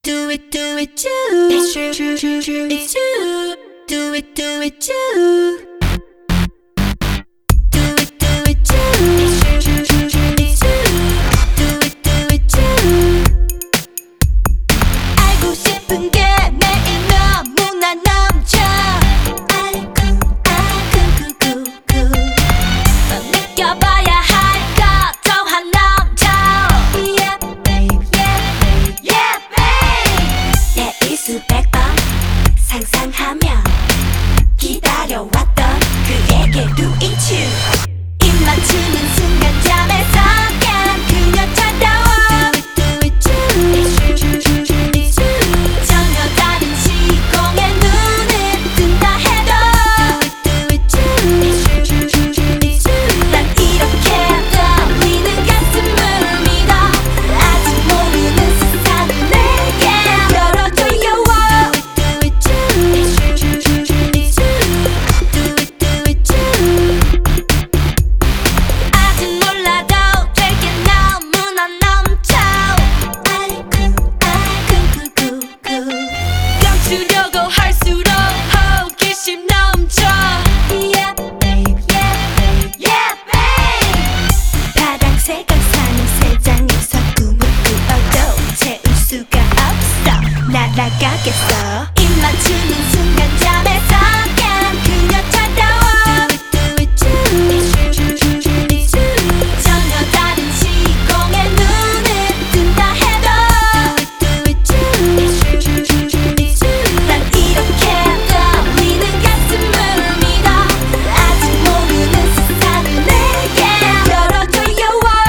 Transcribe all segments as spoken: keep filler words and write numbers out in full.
Do it, do it, do. It's true, true, true, true. It's you. Do it, do it, do. Do it, do it, do. It's true, true, true, true. It's you. Do it, do it, do. 알고 싶은 게 매일 너무나 넘쳐. 알고, 알고, 구, 구, 구. 넌 느껴봐야 할 것 더한 넘쳐. Yeah, babe, yeah, babe, yeah, babe. 내일 수백 번 상상하며 기다려왔던 그에게 do it you. 입 맞추는 순간 잠에서 깬 그녀처럼. Do it, do it, do. It's true, true, true, true, it's you. 전혀 다른 시공에 눈을 뜬다 해도. Do it, do it, do. It's true, true, true, true, it's you. 난 이렇게 떨리는 가슴을 믿어. 아직 모르는 세상을 내게 열어줘요. Do it, do it, it's true, true, true, true, it's you. Do it, do it, do. 아직 몰라도 될 게 너무나 넘쳐. 알고, 알고, 구, 구, 구. 감추려고 할수록 호기심 넘쳐. Yeah, babe, yeah, babe, yeah, babe. 파랑색을 사는 세상에서 꿈을 꾸어도 채울 수가 없어. 날아가겠어. 입 맞추는 순간 잠에서 깬 그녀처럼. Do it, do it, do. It's true, true, true, true, it's you. 전혀 다른 시공에 눈을 뜬다 해도. Do it, do it, do. It's true, true, true, true, it's you. 난 이렇게 떨리는 가슴을 믿어. 아직 모르는 세상을 내게 열어줘요.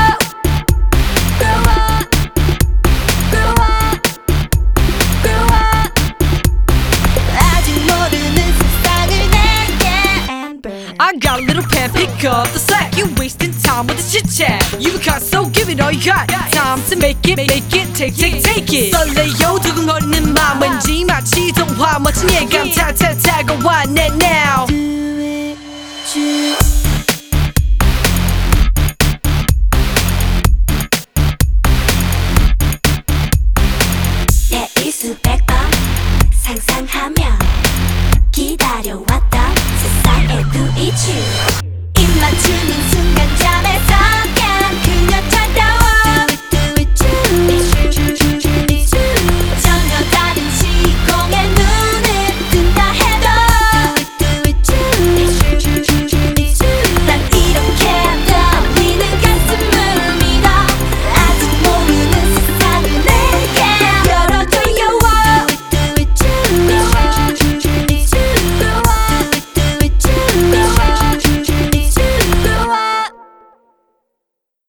Grow up, grow up, grow up. 아직 모르는 세상을 내게 Amber. I got a little pen, pick up the slack. You wasting time with the chit chat. You got so give it all you got. Time to make it, make it, take, take, take it. 설레요 두근거리는 맘 왠지 마치 동화 멋진 예감 탈탈 다가와 내 now. Do it, do